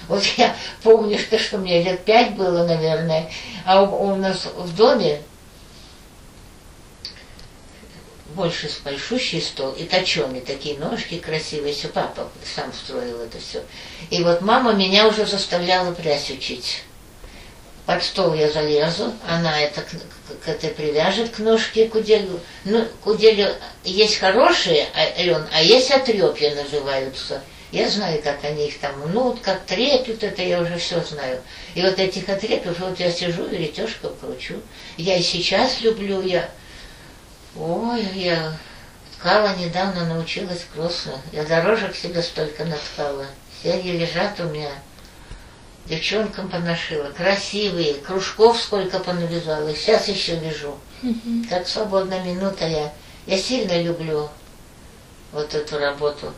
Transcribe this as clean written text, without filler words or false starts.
Вот я помню, что мне лет 5 было, наверное, а у нас в доме больше большущий стол и точеный, такие ножки красивые, все папа сам строил это все. И вот мама меня уже заставляла пляс учить. Под стол я залезу, она это к этой привяжет к ножке, к уделю. Ну, к уделю есть хорошие, Ален, а есть отрепья называются. Я знаю, как они их там мнут, как треплют, это я уже все знаю. И вот этих отрепьев, вот я сижу, веретежку кручу. Я и сейчас люблю, я ткала недавно, научилась просто. Я дорожек себе столько наткала. Все они лежат у меня. Девчонкам поношила. Красивые. Кружков сколько понавязала. Сейчас еще лежу. Как свободная минута я сильно люблю вот эту работу.